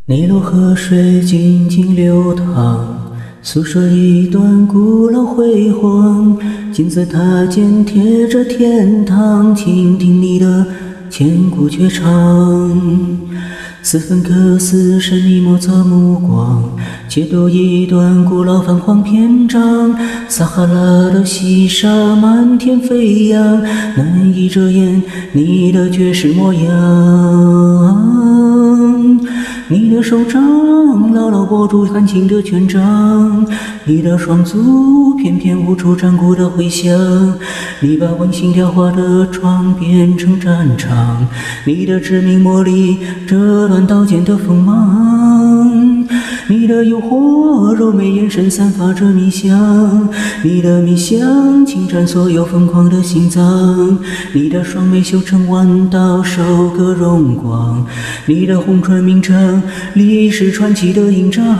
尼罗河水静静流淌，诉说一段古老辉煌。金字塔尖贴着天堂，倾听你的千古绝唱。斯芬克斯神秘莫测目光，解读一段古老泛黄篇章。撒哈拉的细沙满天飞扬，难以遮掩你的绝世模样。你的手掌牢牢握住弹琴的权杖，你的双足翩翩舞出战鼓的回响。你把温馨雕花的床变成战场，你的致命魔力折断刀剑的锋芒。你的诱惑柔美眼神散发着迷香，你的迷香侵占所有疯狂的心脏。你的双眉修成弯刀，手歌荣光。你的红唇铭成历史传奇的印章。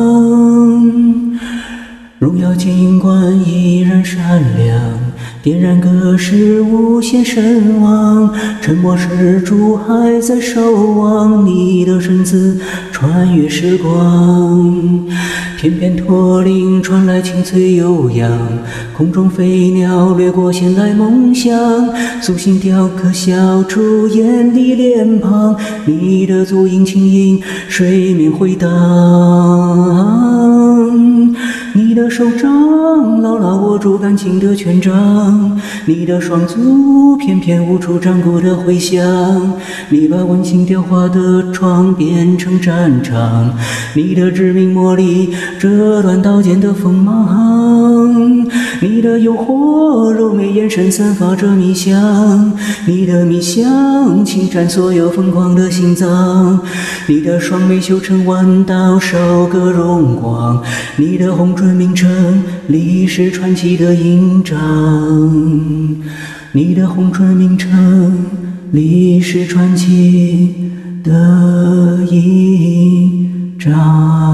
荣耀金冠依然闪亮，点燃隔世无限神往。沉默是主还在守望，你的身子穿越时光。翩翩驼铃传来清脆悠扬，空中飞鸟掠过衔来梦想。苏醒雕刻笑出眼里脸庞，你的足印轻盈水面回荡。你的手掌牢牢握住感情的权杖，你的双足翩翩舞出战鼓的回响。你把温馨雕花的床变成战场，你的致命魔力折断刀剑的锋芒。你的诱惑柔美眼神散发着迷香，你的迷香侵占所有疯狂的心脏。你的双眉修成弯刀，手歌荣光。你的红唇铭成历史传奇的印章，你的红唇铭成历史传奇的印章。